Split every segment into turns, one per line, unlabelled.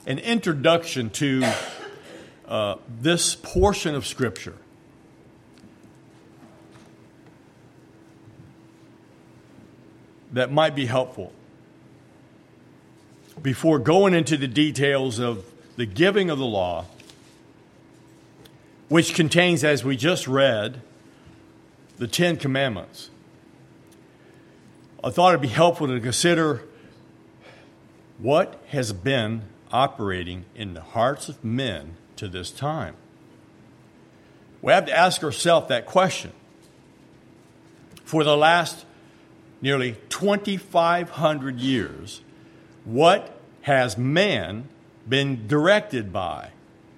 an introduction to this portion of Scripture. That might be helpful before going into the details of the giving of the law, which contains, as we just read, the Ten Commandments. I thought it'd be helpful to consider what has been operating in the hearts of men to this time. We have to ask ourselves that question. For the last nearly 2,500 years, what has man been directed by?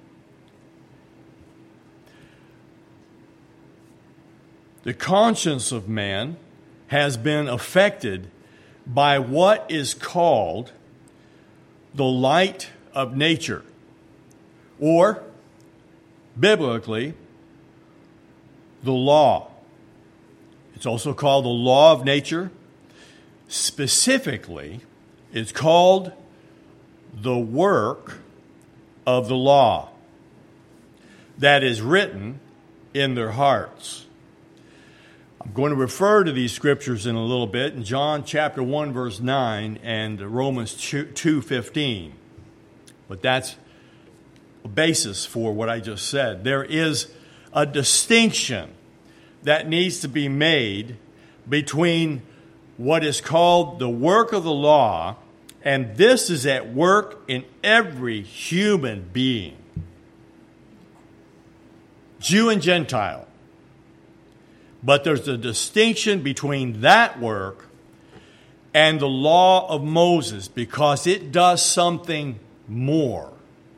The conscience of man has been affected by what is called the light of nature, or, biblically, the law. It's also called the law of nature. Specifically, it's called the work of the law that is written in their hearts. I'm going to refer to these scriptures in a little bit in John chapter 1, verse 9 and Romans 2:15. But that's a basis for what I just said. There is a distinction that needs to be made between what is called the work of the law, and this is at work in every human being, Jew and Gentile. But there's a distinction between that work and the law of Moses, because it does something more.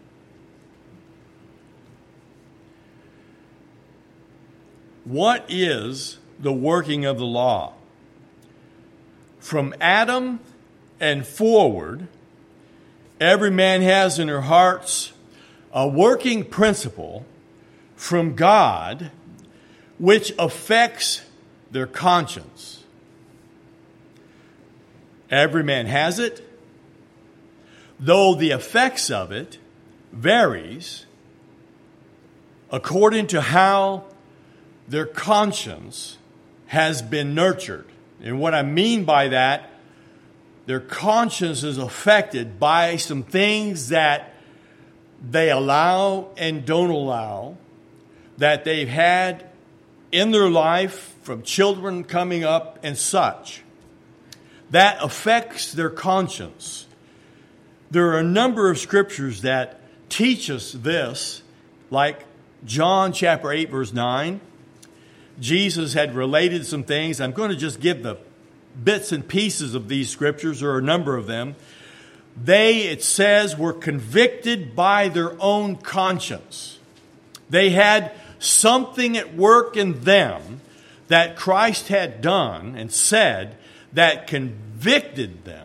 What is the working of the law? From Adam and forward, every man has in their hearts a working principle from God which affects their conscience. Every man has it, though the effects of it varies according to how their conscience has been nurtured. And what I mean by that, their conscience is affected by some things that they allow and don't allow, that they've had in their life from children coming up and such. That affects their conscience. There are a number of scriptures that teach us this, like John chapter 8, verse 9. Jesus had related some things. I'm going to just give the bits and pieces of these scriptures. There are a number of them. They, it says, were convicted by their own conscience. They had something at work in them that Christ had done and said that convicted them.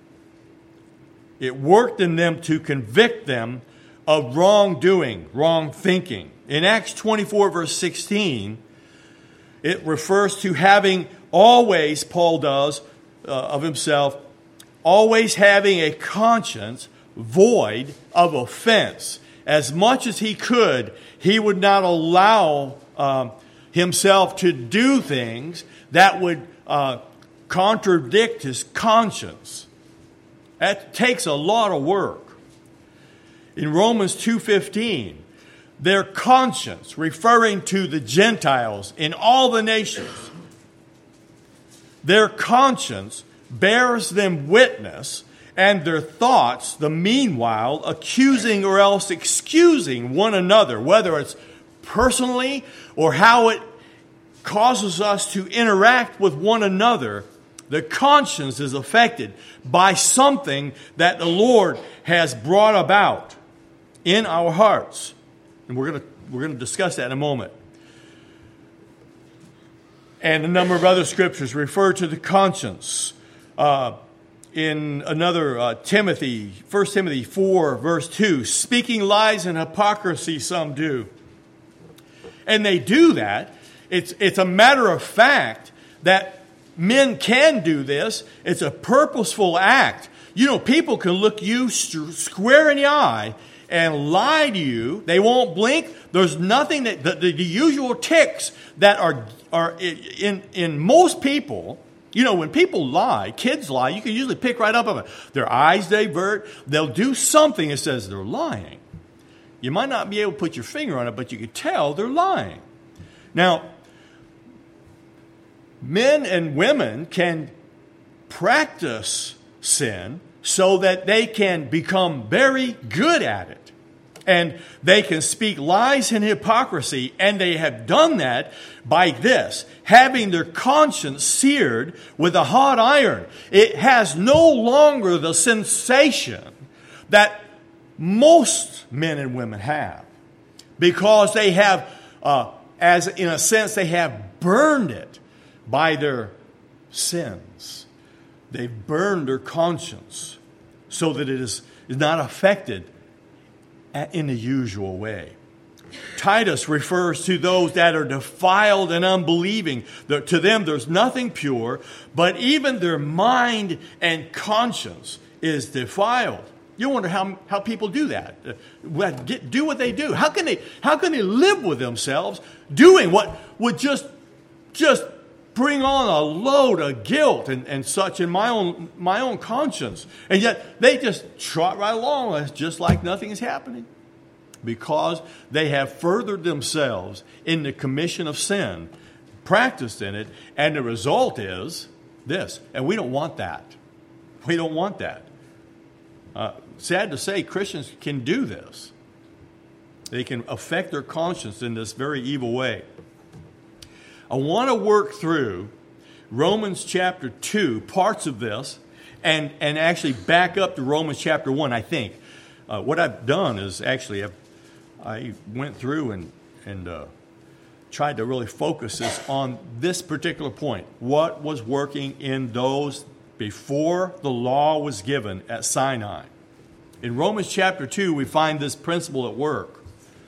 It worked in them to convict them of wrongdoing, wrong thinking. In Acts 24, verse 16, it refers to having always, Paul does, of himself, always having a conscience void of offense. As much as he could, he would not allow himself to do things that would contradict his conscience. That takes a lot of work. In Romans 2:15, their conscience, referring to the Gentiles in all the nations, their conscience bears them witness, and their thoughts, the meanwhile, accusing or else excusing one another, whether it's personally or how it causes us to interact with one another. The conscience is affected by something that the Lord has brought about in our hearts. And we're going to discuss that in a moment. And a number of other scriptures refer to the conscience. In another Timothy, 1 Timothy 4, verse 2, speaking lies and hypocrisy some do. And they do that. It's a matter of fact that men can do this. It's a purposeful act People can look you square in the eye and lie to you. They won't blink. There's nothing that the usual tics that are in most people. When people lie, kids lie, you can usually pick right up on it. Their eyes divert. They'll do something that says they're lying. You might not be able to put your finger on it, but you can tell they're lying. Now, men and women can practice sin so that they can become very good at it. And they can speak lies and hypocrisy, and they have done that by this, having their conscience seared with a hot iron. It has no longer the sensation that most men and women have, because they have, as in a sense, they have burned it by their sins. They've burned their conscience so that it is not affected in the usual way. Titus refers to those that are defiled and unbelieving. To them, there's nothing pure, but even their mind and conscience is defiled. You wonder how people do that. Do what they do. How can they live with themselves doing what would just bring on a load of guilt and such in my own conscience? And yet they just trot right along just like nothing is happening, because they have furthered themselves in the commission of sin, practiced in it, and the result is this. And we don't want that. We don't want that. Sad to say, Christians can do this. They can affect their conscience in this very evil way. I want to work through Romans chapter 2, parts of this, and actually back up to Romans chapter 1, I think. What I've done is actually I went through and tried to really focus this on this particular point. What was working in those before the law was given at Sinai? In Romans chapter 2, we find this principle at work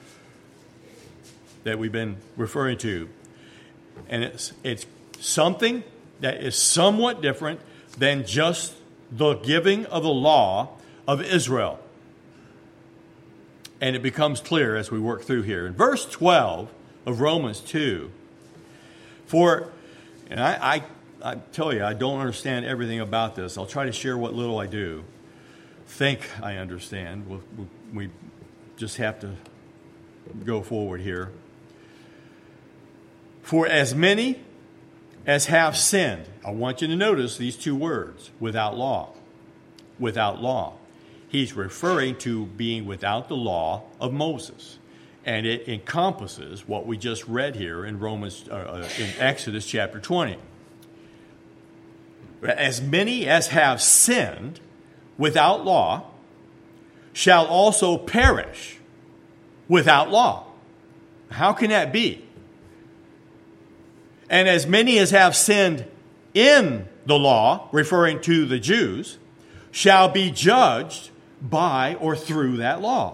that we've been referring to. And it's something that is somewhat different than just the giving of the law of Israel. And it becomes clear as we work through here. In verse 12 of Romans 2, and I tell you, I don't understand everything about this. I'll try to share what little I do think I understand. We just have to go forward here. For as many as have sinned, I want you to notice these two words, without law. Without law. He's referring to being without the law of Moses. And it encompasses what we just read here in in Exodus chapter 20. As many as have sinned without law shall also perish without law. How can that be? And as many as have sinned in the law, referring to the Jews, shall be judged by or through that law.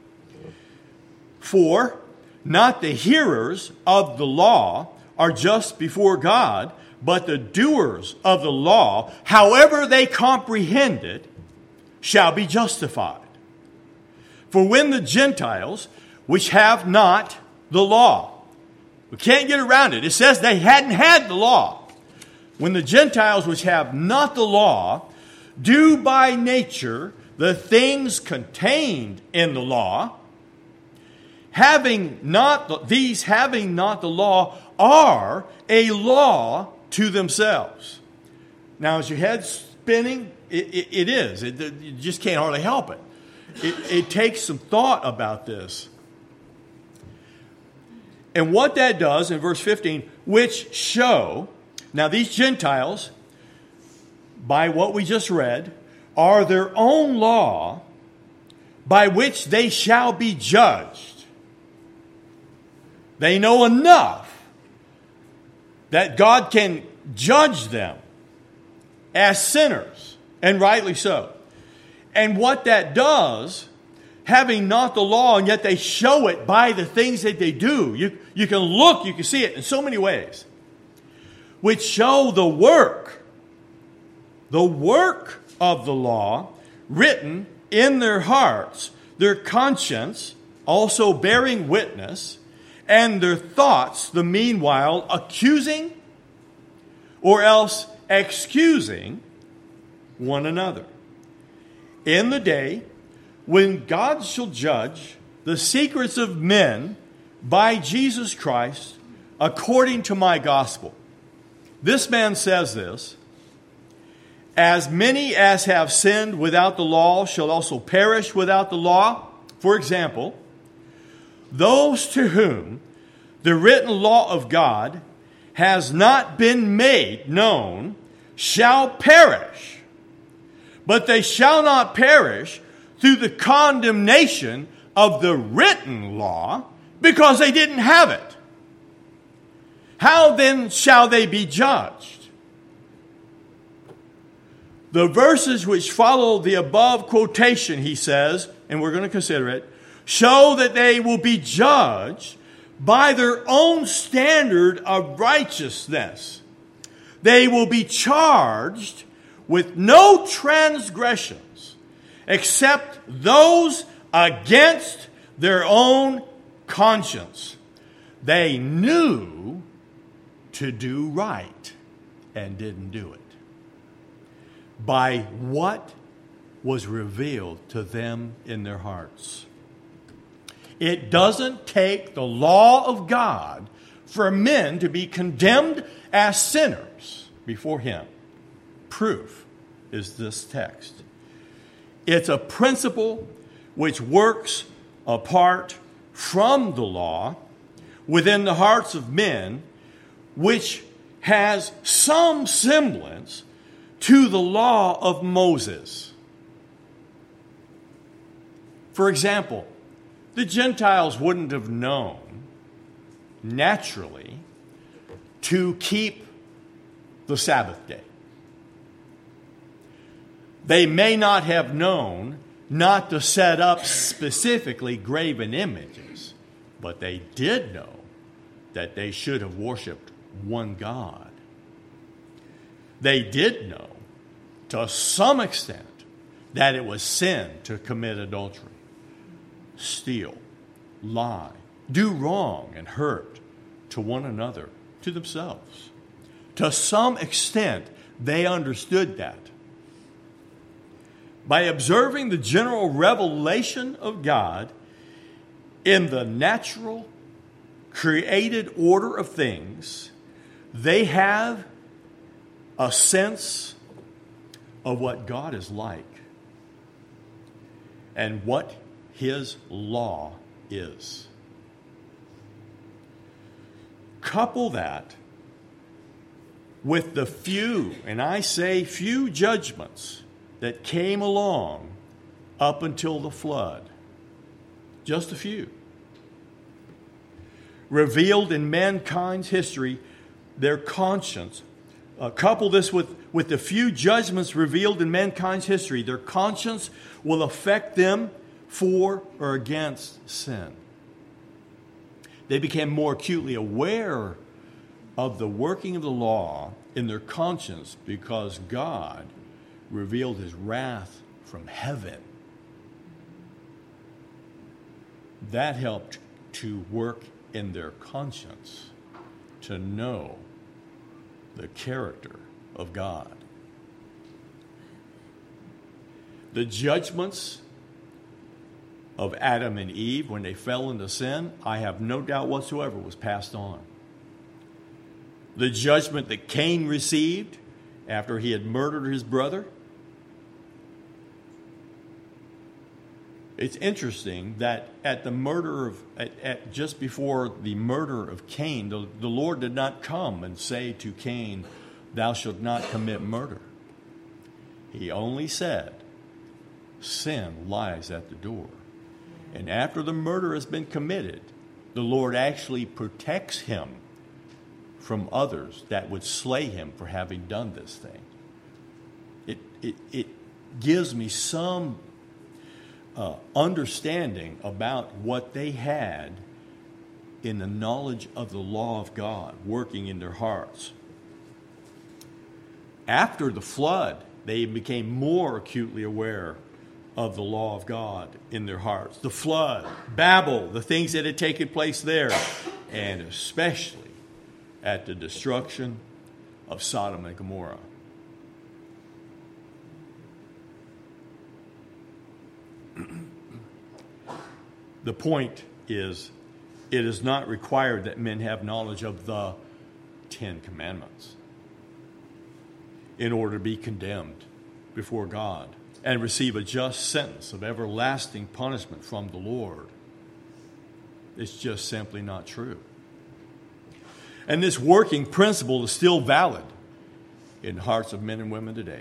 For not the hearers of the law are just before God, but the doers of the law, however they comprehend it, shall be justified. For when the Gentiles, which have not the law, we can't get around it. It says they hadn't had the law. When the Gentiles, which have not the law, do by nature the things contained in the law, having not the law, are a law to themselves. Now, is your head spinning? It is. You just can't hardly help it. It takes some thought about this. And what that does in verse 15, which show, now these Gentiles, by what we just read, are their own law by which they shall be judged. They know enough that God can judge them as sinners, and rightly so. And what that does, having not the law, and yet they show it by the things that they do. You can look, you can see it in so many ways, which show the work of the law written in their hearts, their conscience also bearing witness, and their thoughts the meanwhile accusing or else excusing one another. In the day when God shall judge the secrets of men by Jesus Christ according to my gospel. This man says this, as many as have sinned without the law shall also perish without the law. For example, those to whom the written law of God has not been made known shall perish, but they shall not perish through the condemnation of the written law, because they didn't have it. How then shall they be judged? The verses which follow the above quotation, he says, and we're going to consider it, show that they will be judged by their own standard of righteousness. They will be charged with no transgressions except those against their own conscience. They knew to do right and didn't do it by what was revealed to them in their hearts. It doesn't take the law of God for men to be condemned as sinners before Him. Proof is this text. It's a principle which works apart from the law within the hearts of men, which has some semblance to the law of Moses. For example, the Gentiles wouldn't have known naturally to keep the Sabbath day. They may not have known not to set up specifically graven images, but they did know that they should have worshiped one God. They did know to some extent that it was sin to commit adultery, steal, lie, do wrong and hurt to one another, to themselves. To some extent, they understood that. By observing the general revelation of God in the natural, created order of things, they have a sense of what God is like and what His law is. Couple that with the few, and I say few, judgments that came along up until the flood. Just a few. Revealed in mankind's history, their conscience. Couple this with the few judgments revealed in mankind's history. Their conscience will affect them for or against sin. They became more acutely aware of the working of the law in their conscience because God revealed His wrath from heaven. That helped to work in their conscience to know the character of God. The judgments of Adam and Eve when they fell into sin, I have no doubt whatsoever was passed on. The judgment that Cain received after he had murdered his brother. It's interesting that at the murder of, just before the murder of Cain, the Lord did not come and say to Cain, "Thou shalt not commit murder." He only said, "Sin lies at the door." And after the murder has been committed, the Lord actually protects him from others that would slay him for having done this thing. It gives me some understanding about what they had in the knowledge of the law of God working in their hearts. After the flood, they became more acutely aware of the law of God in their hearts. The flood, Babel, the things that had taken place there, and especially at the destruction of Sodom and Gomorrah. The point is, it is not required that men have knowledge of the 10 Commandments in order to be condemned before God and receive a just sentence of everlasting punishment from the Lord. It's just simply not true. And this working principle is still valid in the hearts of men and women today.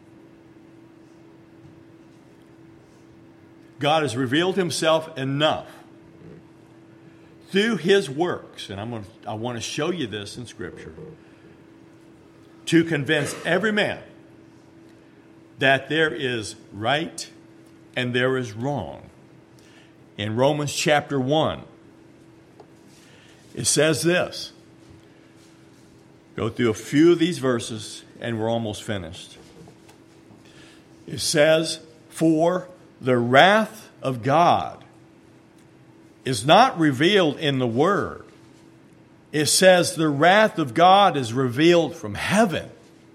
God has revealed himself enough through his works, and I want to show you this in Scripture, to convince every man that there is right and there is wrong. In Romans chapter 1, it says this. Go through a few of these verses and we're almost finished. It says, "For the wrath of God is not revealed in the Word." It says the wrath of God is revealed from heaven.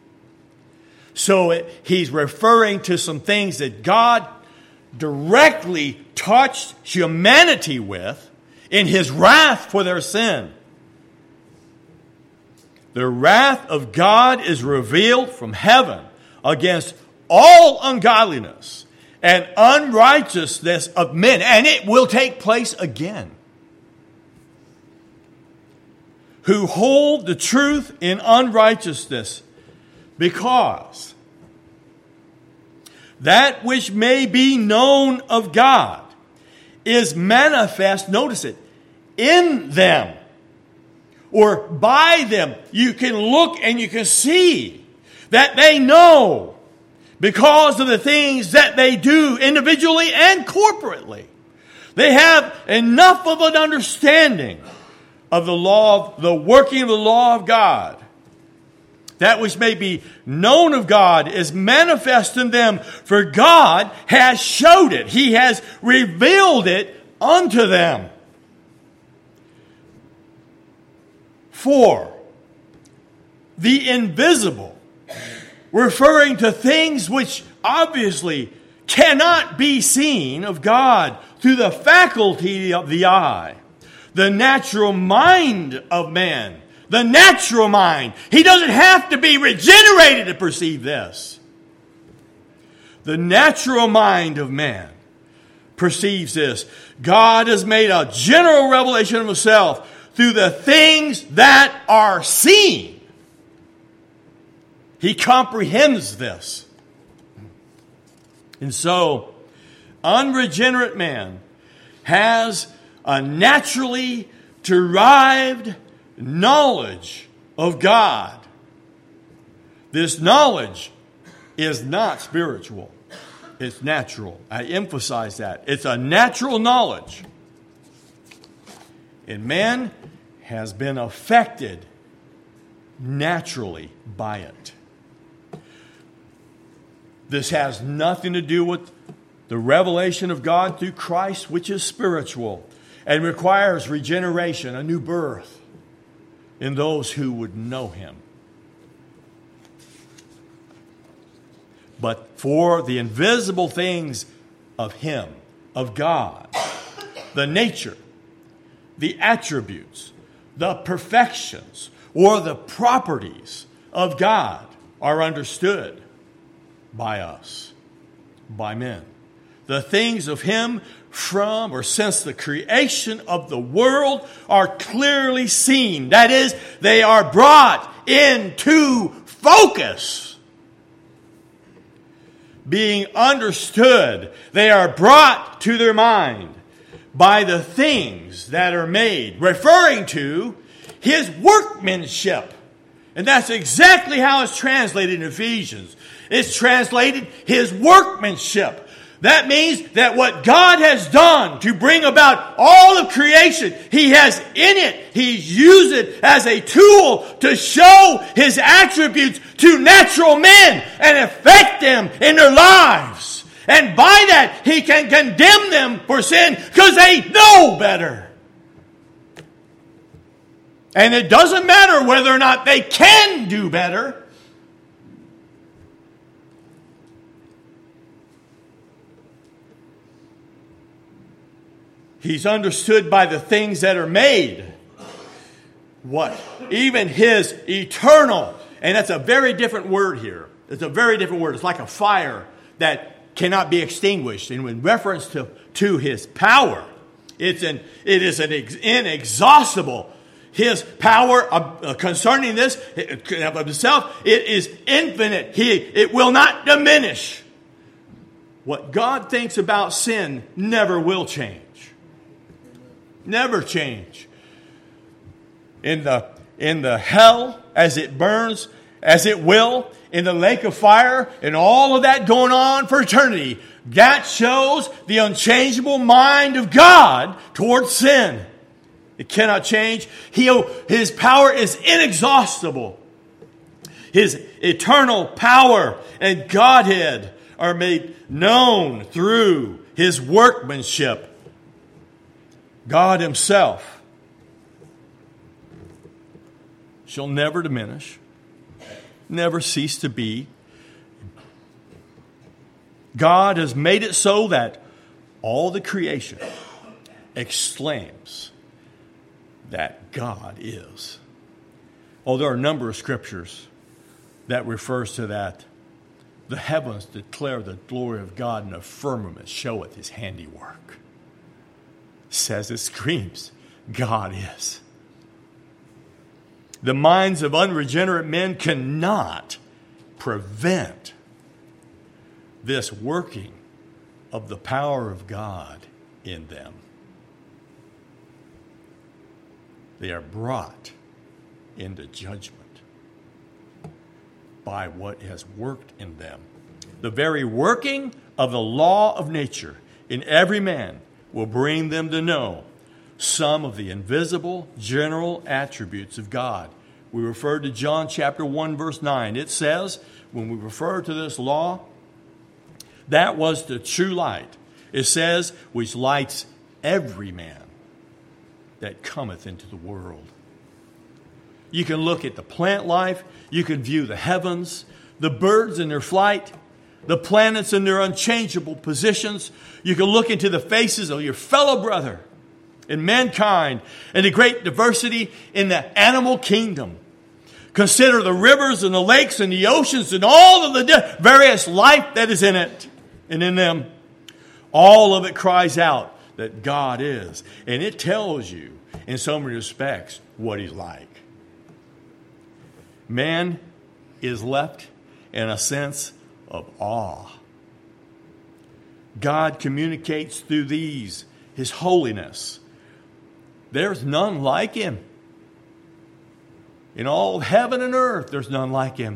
So he's referring to some things that God directly touched humanity with in his wrath for their sin. The wrath of God is revealed from heaven against all ungodliness and unrighteousness of men, and it will take place again, who hold the truth in unrighteousness, because that which may be known of God is manifest, notice it, in them, or by them. You can look and you can see that they know because of the things that they do individually and corporately. They have enough of an understanding of the law, the working of the law of God. That which may be known of God is manifest in them, for God has showed it. He has revealed it unto them. For the invisible, referring to things which obviously cannot be seen of God through the faculty of the eye, the natural mind of man, the natural mind. He doesn't have to be regenerated to perceive this. The natural mind of man perceives this. God has made a general revelation of himself through the things that are seen. He comprehends this. And so, unregenerate man has a naturally derived knowledge of God. This knowledge is not spiritual. It's natural. I emphasize that. It's a natural knowledge. And man has been affected naturally by it. This has nothing to do with the revelation of God through Christ, which is spiritual and requires regeneration, a new birth in those who would know him. But for the invisible things of him, of God, the nature, the attributes, the perfections, or the properties of God are understood by us, by men. The things of him from or since the creation of the world are clearly seen. That is, they are brought into focus. Being understood, they are brought to their mind by the things that are made, referring to his workmanship. And that's exactly how it's translated in Ephesians. It's translated his workmanship. That means that what God has done to bring about all of creation, He has in it, He's used it as a tool to show His attributes to natural men and affect them in their lives. And by that, He can condemn them for sin because they know better. And it doesn't matter whether or not they can do better. He's understood by the things that are made. What? Even His eternal. And that's a very different word here. It's a very different word. It's like a fire that cannot be extinguished. And in reference to His power, it is an inexhaustible. His power concerning this of Himself, it is infinite. It will not diminish. What God thinks about sin never will change. Never change. In the hell as it burns, as it will, in the lake of fire, and all of that going on for eternity, that shows the unchangeable mind of God towards sin. It cannot change. His power is inexhaustible. His eternal power and Godhead are made known through His workmanship. God Himself shall never diminish, never cease to be. God has made it so that all the creation exclaims that God is. Oh, there are a number of scriptures that refers to that. The heavens declare the glory of God, and the firmament showeth His handiwork. Says it screams, God is. The minds of unregenerate men cannot prevent this working of the power of God in them. They are brought into judgment by what has worked in them. The very working of the law of nature in every man will bring them to know some of the invisible general attributes of God. We refer to John chapter 1, verse 9. It says, when we refer to this law, that was the true light. It says, which lights every man that cometh into the world. You can look at the plant life. You can view the heavens, the birds in their flight, the planets in their unchangeable positions. You can look into the faces of your fellow brother in mankind and the great diversity in the animal kingdom. Consider the rivers and the lakes and the oceans and all of the various life that is in it and in them. All of it cries out that God is. And it tells you, in so many respects, what He's like. Man is left in a sense of awe. God communicates through these His holiness. There's none like Him. In all heaven and earth, there's none like Him.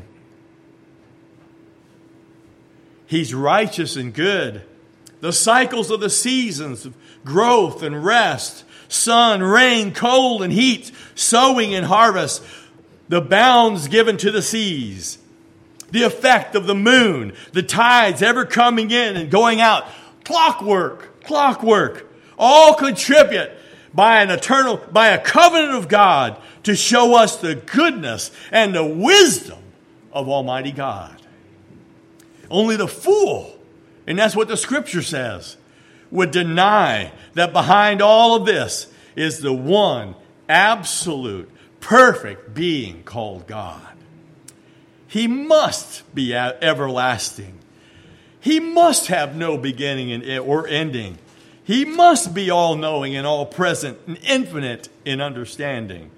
He's righteous and good. The cycles of the seasons of growth and rest, sun, rain, cold and heat, sowing and harvest, the bounds given to the seas, the effect of the moon, the tides ever coming in and going out, clockwork, all contribute by a covenant of God to show us the goodness and the wisdom of Almighty God. Only the fool, and that's what the Scripture says, would deny that behind all of this is the one absolute, perfect being called God. He must be everlasting. He must have no beginning or ending. He must be all-knowing and all-present and infinite in understanding.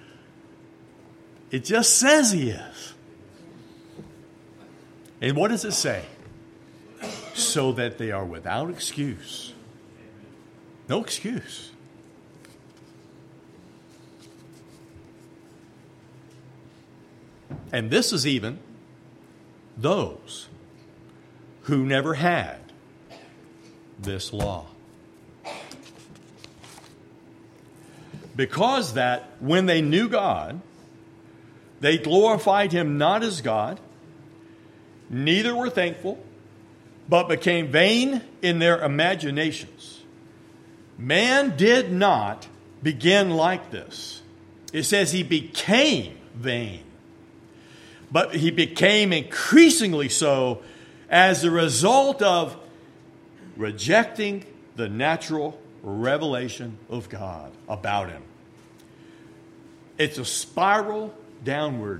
It just says He is. And what does it say? So that they are without excuse. No excuse. And this is even those who never had this law. Because that when they knew God, they glorified him not as God, neither were thankful, but became vain in their imaginations. Man did not begin like this. It says he became vain. But he became increasingly so as a result of rejecting the natural revelation of God about him. It's a spiral downward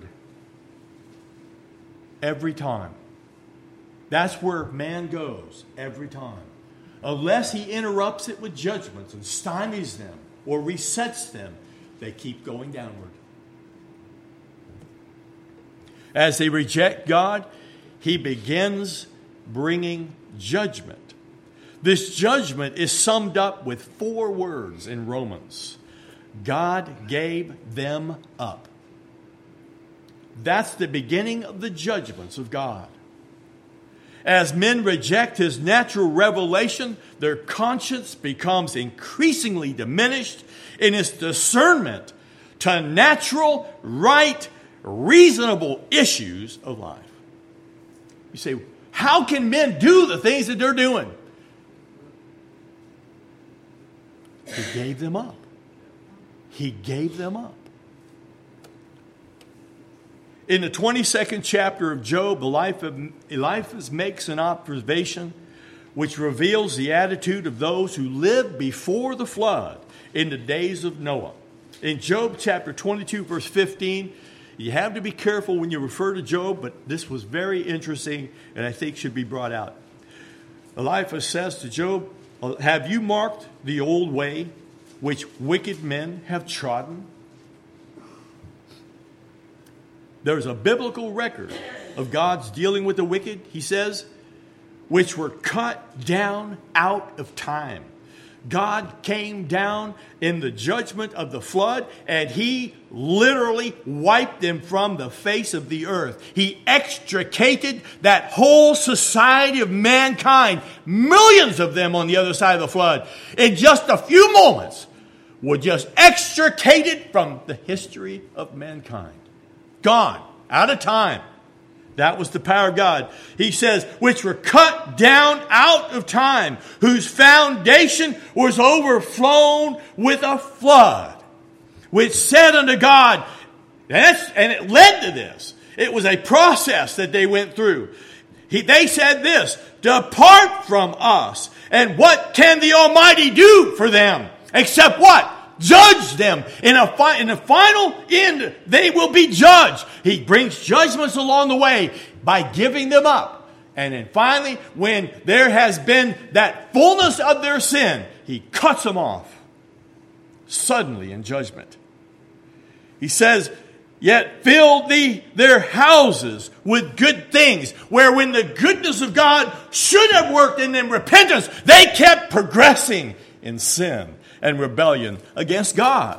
every time. That's where man goes every time. Unless he interrupts it with judgments and stymies them or resets them, they keep going downward. As they reject God, he begins bringing judgment. This judgment is summed up with 4 words in Romans. God gave them up. That's the beginning of the judgments of God. As men reject his natural revelation, their conscience becomes increasingly diminished in its discernment to natural, right, reasonable issues of life. You say, how can men do the things that they're doing? He gave them up. He gave them up. In the 22nd chapter of Job, Eliphaz makes an observation which reveals the attitude of those who lived before the flood in the days of Noah. In Job chapter 22, verse 15, you have to be careful when you refer to Job, but this was very interesting and I think should be brought out. Eliphaz says to Job, have you marked the old way which wicked men have trodden? There's a biblical record of God's dealing with the wicked, he says, which were cut down out of time. God came down in the judgment of the flood, and he literally wiped them from the face of the earth. He extricated that whole society of mankind, millions of them on the other side of the flood, in just a few moments, were just extricated from the history of mankind. Gone, out of time. That was the power of God. He says, which were cut down out of time, whose foundation was overflown with a flood, which said unto God, and it led to this. It was a process that they went through. They said this, depart from us. And what can the Almighty do for them? Except what? Judge them. In the final end, they will be judged. He brings judgments along the way by giving them up. And then finally, when there has been that fullness of their sin, he cuts them off suddenly in judgment. He says, yet fill their houses with good things, where when the goodness of God should have worked in them repentance, they kept progressing in sin and rebellion against God.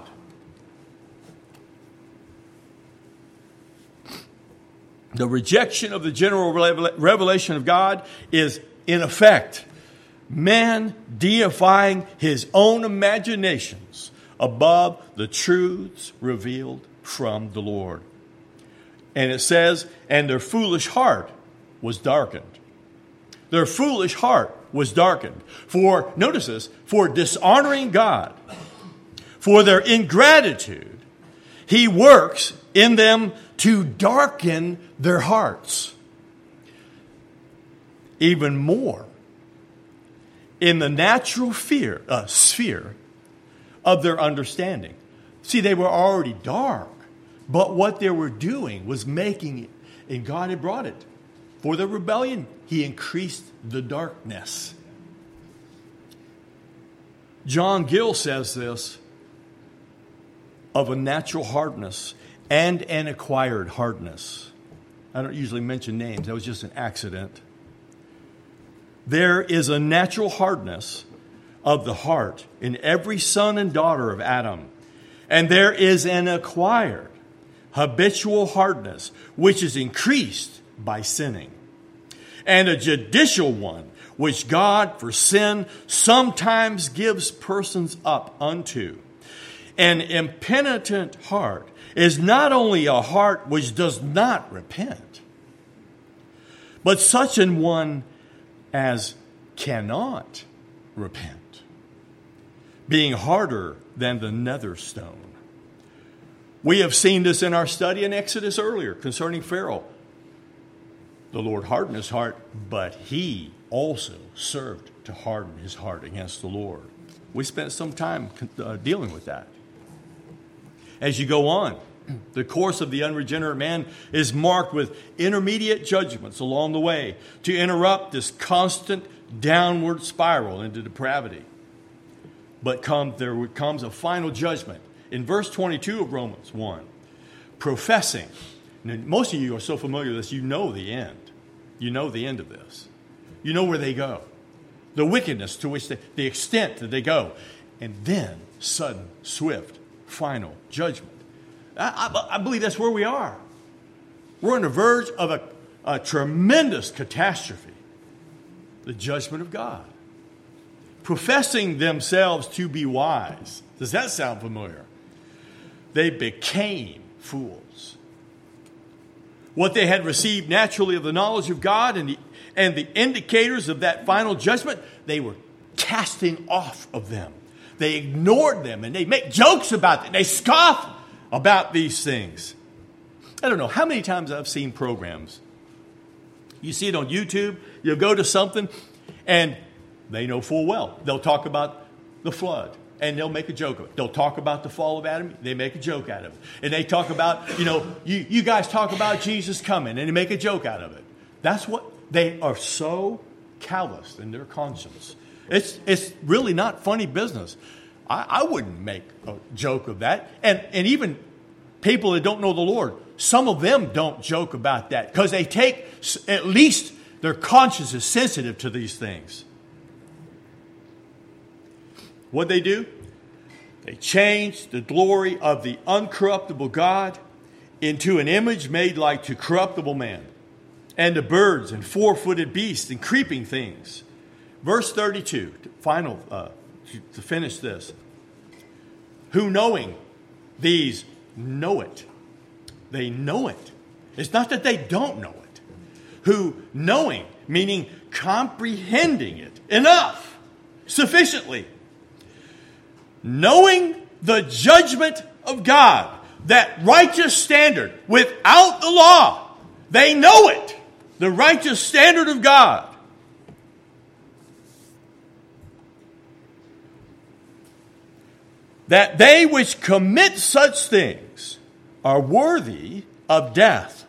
The rejection of the general revelation of God is, in effect, man deifying his own imaginations above the truths revealed from the Lord. And it says, and their foolish heart was darkened. Their foolish heart was darkened. For, notice this, for dishonoring God, for their ingratitude, he works in them to darken their hearts. Even more, in the natural sphere of their understanding. See, they were already dark, but what they were doing was making it, and God had brought it. For the rebellion, he increased the darkness. John Gill says this of a natural hardness and an acquired hardness. I don't usually mention names. That was just an accident. There is a natural hardness of the heart in every son and daughter of Adam. And there is an acquired, habitual hardness, which is increased by sinning. And a judicial one, which God for sin sometimes gives persons up unto. An impenitent heart is not only a heart which does not repent, but such an one as cannot repent, being harder than the nether stone. We have seen this in our study in Exodus earlier concerning Pharaoh. The Lord hardened his heart, but he also served to harden his heart against the Lord. We spent some time dealing with that. As you go on, the course of the unregenerate man is marked with intermediate judgments along the way to interrupt this constant downward spiral into depravity. But there comes a final judgment. In verse 22 of Romans 1, professing. Now, most of you are so familiar with this, you know the end. You know the end of this. You know where they go. The wickedness to which the extent that they go. And then sudden, swift, final judgment. I believe that's where we are. We're on the verge of a tremendous catastrophe. The judgment of God. Professing themselves to be wise. Does that sound familiar? They became fools. What they had received naturally of the knowledge of God and the indicators of that final judgment, they were casting off of them. They ignored them and they make jokes about them. They scoff about these things. I don't know how many times I've seen programs. You see it on YouTube, you'll go to something and they know full well. They'll talk about the flood and they'll make a joke of it. They'll talk about the fall of Adam. They make a joke out of it. And they talk about, you guys talk about Jesus coming and they make a joke out of it. That's what they are, so calloused in their conscience. It's really not funny business. I wouldn't make a joke of that. And even people that don't know the Lord, some of them don't joke about that because they take, at least their conscience is sensitive to these things. What they do? They change the glory of the uncorruptible God into an image made like to corruptible man, and to birds and four-footed beasts and creeping things. Verse 32, to finish this. Who knowing these know it. They know it. It's not that they don't know it. Who knowing, meaning comprehending it enough, sufficiently. Knowing the judgment of God, that righteous standard without the law. They know it. The righteous standard of God. That they which commit such things are worthy of death.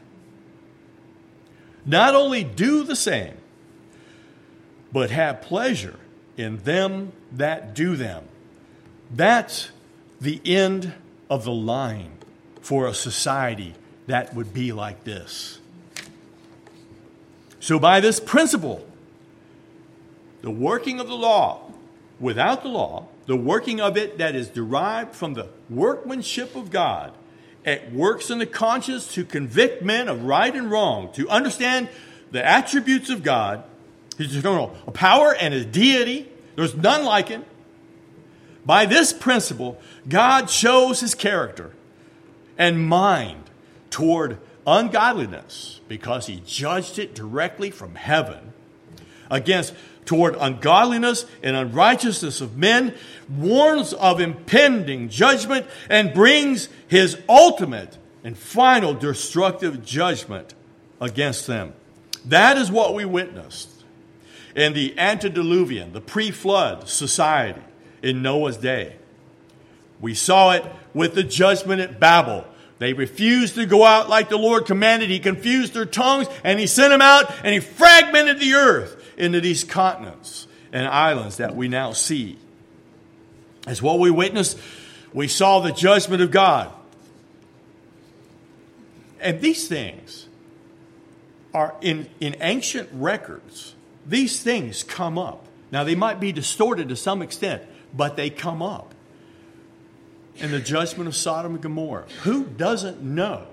Not only do the same, but have pleasure in them that do them. That's the end of the line for a society that would be like this. So by this principle, the working of the law, without the law, the working of it that is derived from the workmanship of God, it works in the conscience to convict men of right and wrong, to understand the attributes of God, His eternal power and His deity. There's none like Him. By this principle, God shows His character and mind toward ungodliness, because He judged it directly from heaven, toward ungodliness and unrighteousness of men, warns of impending judgment, and brings His ultimate and final destructive judgment against them. That is what we witnessed in the antediluvian, the pre-flood society in Noah's day. We saw it with the judgment at Babel. They refused to go out like the Lord commanded. He confused their tongues and He sent them out and He fragmented the earth into these continents and islands that we now see. As what we witnessed, we saw the judgment of God. And these things are in ancient records. These things come up. Now they might be distorted to some extent, but they come up. In the judgment of Sodom and Gomorrah. Who doesn't know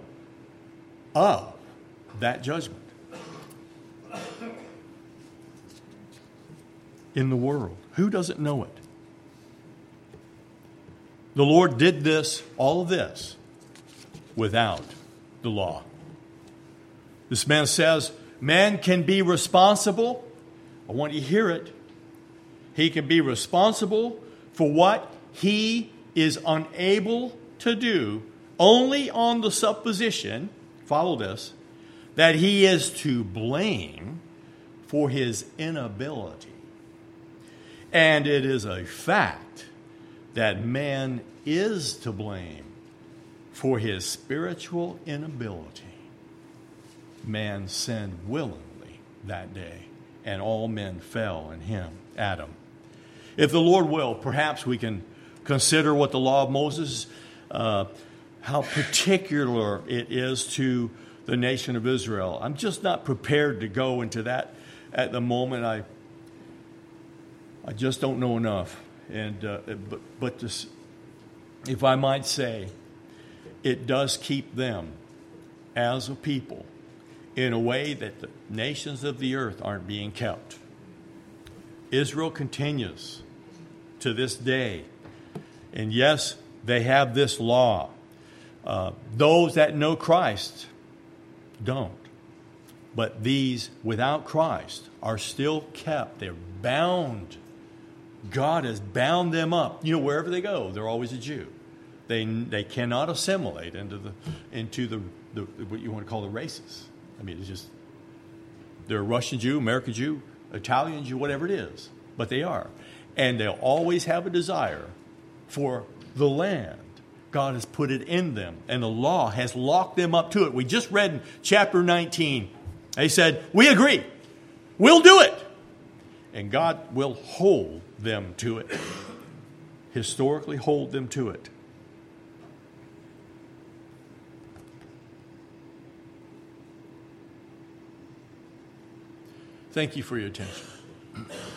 of that judgment? in the world. Who doesn't know it? The Lord did this, all of this, without the law. This man says, man can be responsible. I want you to hear it. He can be responsible for what he is unable to do only on the supposition, follow this, that he is to blame for his inability. And it is a fact that man is to blame for his spiritual inability. Man sinned willingly that day, and all men fell in him, Adam. If the Lord will, perhaps we can consider what the law of Moses, how particular it is to the nation of Israel. I'm just not prepared to go into that at the moment. I just don't know enough. And but this, if I might say, it does keep them as a people in a way that the nations of the earth aren't being kept. Israel continues to this day. And yes, they have this law. Those that know Christ don't. But these without Christ are still kept. They're bound. God has bound them up. You know, wherever they go, they're always a Jew. They cannot assimilate into the what you want to call the races. I mean, it's just, they're a Russian Jew, American Jew, Italian Jew, whatever it is. But they are. And they'll always have a desire for the land. God has put it in them. And the law has locked them up to it. We just read in chapter 19. They said, we agree. We'll do it. And God will hold them to it. Historically hold them to it. Thank you for your attention.